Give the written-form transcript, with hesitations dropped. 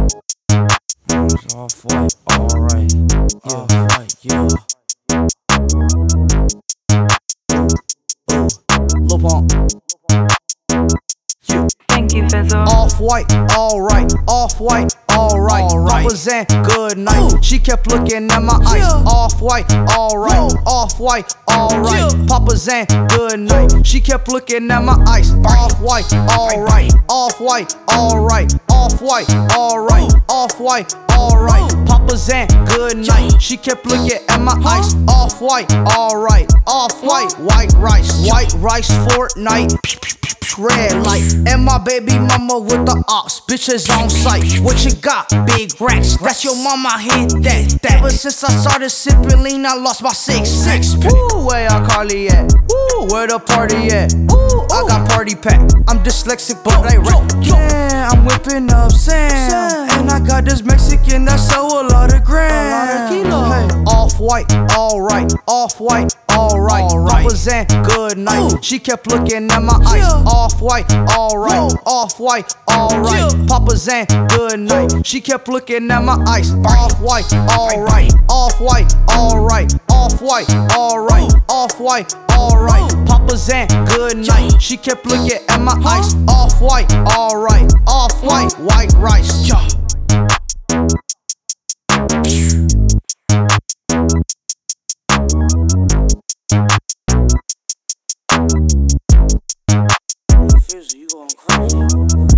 It's off white, alright. Off white, yeah. Lil Pump. Thank you, Fizzle. Off white, alright. Off white, alright. Papa Zan, good night. She kept looking at my eyes. Off white, alright. Off white, alright. Papa Zan, good night. She kept looking at my eyes. Off white, alright. Off white, alright. Off white, alright. Off white, alright. Papa Zan, good night. She kept looking at my eyes. Off white, alright. Off white, white rice. White rice, Fortnite. Red light, and my baby mama with the ops, bitches on sight. What you got? Big racks. That's your mama hit that. Ever since I started sipping lean, I lost my six. Woo, where y'all Carly at? Woo, where the party at? Woo, I got party pack. I'm dyslexic, but I rap. Yeah, I'm whipping up sand, and I got this Mexican that sell a lot of grand. Hey, off white, alright. Off white, alright. Papa Zan, good night. She kept looking at my eyes. Off white, alright. Off white, alright. Papa Zan, good night. She kept looking at my eyes. Off white, alright. Off white, alright. Off white, alright. Off white, alright. Papa Zan, good night. She kept looking at my eyes. Off white, alright. Off white, white rice. Fizzy, you going crazy.